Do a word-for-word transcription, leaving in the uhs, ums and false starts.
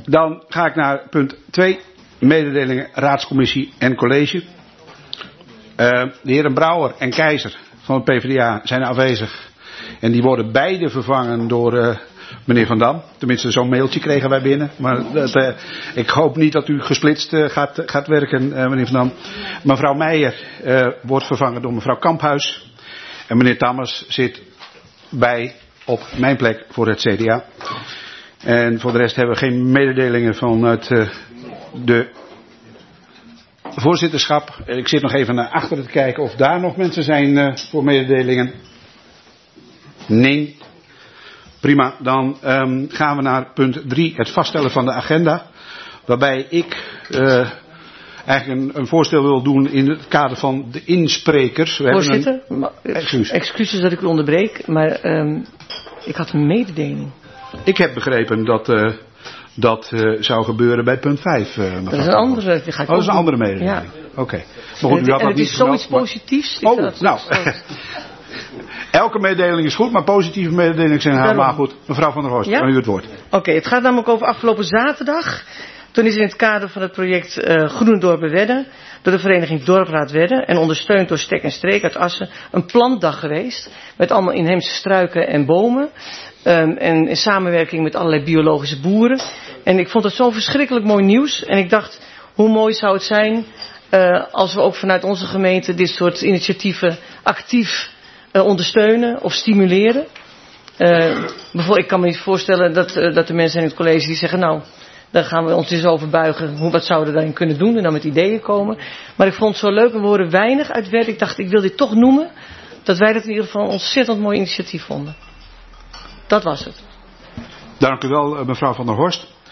Dan ga ik naar punt twee. Mededelingen raadscommissie en college. Uh, de heren Brouwer en Keizer van het P v d A zijn afwezig. En die worden beide vervangen door uh, meneer Van Dam. Tenminste, zo'n mailtje kregen wij binnen. Maar dat, uh, ik hoop niet dat u gesplitst uh, gaat, gaat werken, uh, meneer Van Dam. Mevrouw Meijer uh, wordt vervangen door mevrouw Kamphuis. En meneer Tammers zit bij op mijn plek voor het C D A. En voor de rest hebben we geen mededelingen vanuit uh, de voorzitterschap. Ik zit nog even naar achteren te kijken of daar nog mensen zijn uh, voor mededelingen. Nee. Prima, dan um, gaan we naar punt drie, het vaststellen van de agenda. Waarbij ik uh, eigenlijk een, een voorstel wil doen in het kader van de insprekers. We Voorzitter, een... ma- excuus. excuses dat ik u onderbreek, maar um, ik had een mededeling. Ik heb begrepen dat uh, dat uh, zou gebeuren bij punt vijf. Uh, dat is een andere, die ga ik oh, dat is een doen. andere mededeling. Ja. Oké. Okay. Maar goed, u had en dat het niet is zoiets gemeld, positiefs. Maar... Oh, nou. Elke mededeling is goed, maar positieve mededelingen zijn helemaal goed. Mevrouw van der Horst, ja? aan u het woord. Oké, okay, het gaat namelijk over afgelopen zaterdag. Toen is in het kader van het project uh, Groenendorpen Wedden door de vereniging Dorpraad Wedden en ondersteund door Stek en Streek uit Assen een plantdag geweest. Met allemaal inheemse struiken en bomen. Um, en in samenwerking met allerlei biologische boeren. En ik vond het zo verschrikkelijk mooi nieuws. En ik dacht, hoe mooi zou het zijn uh, als we ook vanuit onze gemeente dit soort initiatieven actief uh, ondersteunen of stimuleren. Uh, bijvoorbeeld, ik kan me niet voorstellen dat, uh, dat de mensen in het college die zeggen, nou, daar gaan we ons eens over buigen. Hoe, wat zouden we daarin kunnen doen en dan met ideeën komen. Maar ik vond het zo leuk en we horen weinig uit Wedden. Ik dacht, ik wil dit toch noemen. Dat wij dat in ieder geval een ontzettend mooi initiatief vonden. Dat was het. Dank u wel, mevrouw van der Horst.